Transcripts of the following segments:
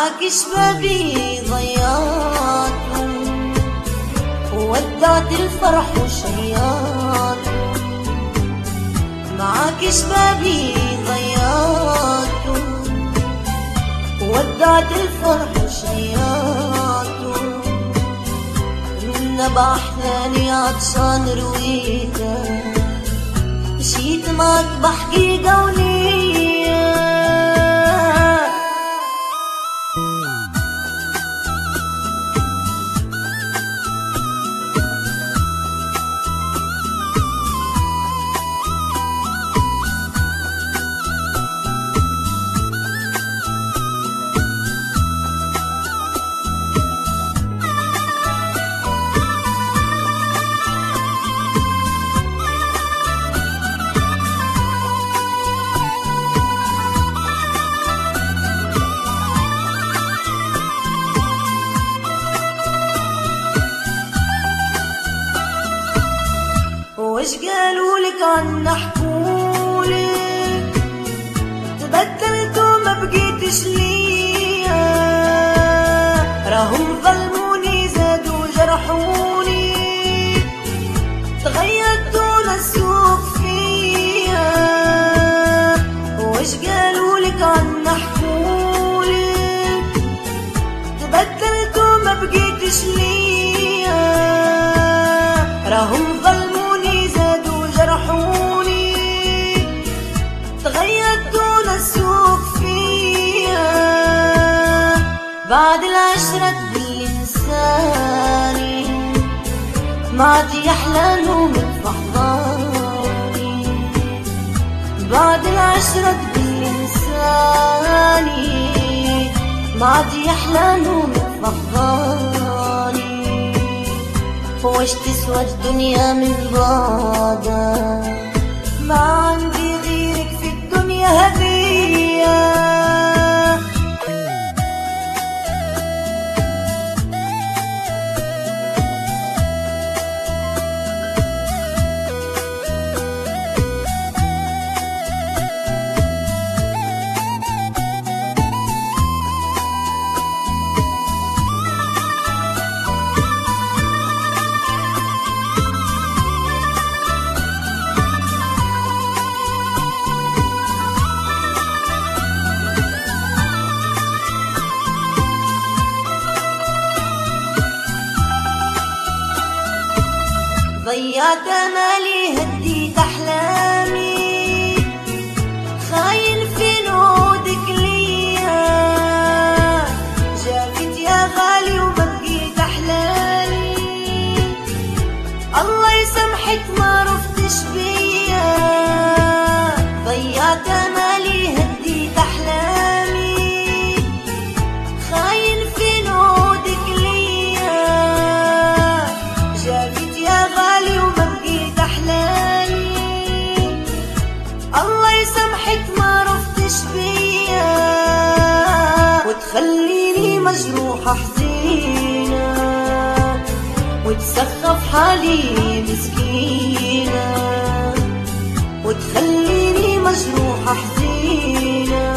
معاك شبابي ضيعت، وودعت الفرح وشيعت. معاك شبابي ضيعت، وودعت الفرح وشيعت. نبع أحلامي عطشان رويتك، مشيت معك بحكي قولي. وش قالوا لك عنا حكولك، تبدلت وما بقيتش ليا. راهم ظلموني زادوا جرحوني، تغيرت ونسوق فيا. وش قالوا لك عنا حكولك، تبدلت وما بقيتش ليا. راهم ظلموني زادوا جرحوني، تغيرت ونسوق فيا. بعد العشرة بالإنساني ما عاد يحلى نوم بأحضاني. بعد العشرة بالإنساني ما عاد يحلى نوم بأحضاني. وش تسوى الدنيا من بعدك، ما عندي غيرك في الدنيا هدية. ضيعت امالي هديت احلامي، خاين في نودك ليا. جافت يا غالي وما بقيت احلالي، الله يسامحك ما رفتش بيا. ضيعت امالي هديت احلامي، خاين في نودك ليا. جافت يا غالي وما بقيت احلالي، الله يسامحك ما رفتش بيا. وتخليني مجروحة حزينة، وتسخف حالي مسكينة. وتخليني مجروحة حزينة،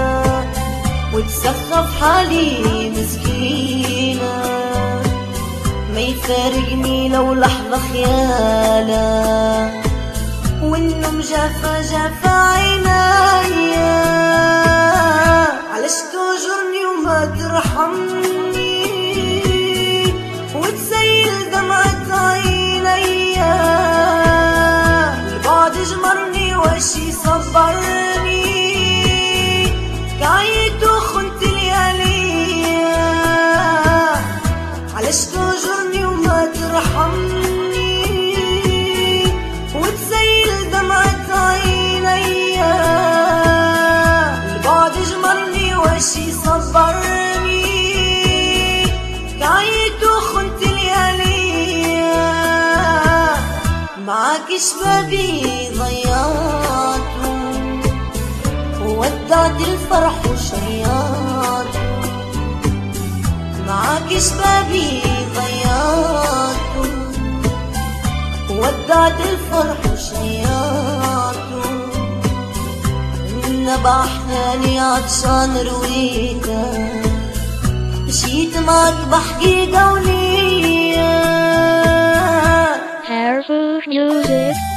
وتسخف حالي مسكينة. ما يفارقني لو لحظة خيالك، والنوم جافا جافا عينيا. علاش تهجرني وما ترحمني، وتسيل دمعة عينيا. البعد جمرني واش يصبرني، كعيت وخنت لياليا. علاش تهجرني وما ترحمني، وتسيل دمعة عينيا. البعد جمرني واش يصبرني، كعيت وخنت لياليا. معاك شبابي ضيعت، وودعت الفرح وشيعت. معاك شبابي ضيعت، وودعت الفرح وشيعت. نبع أحلامي عطشان رويتك، مشيت معك بحقيقة ونية. Hairful music.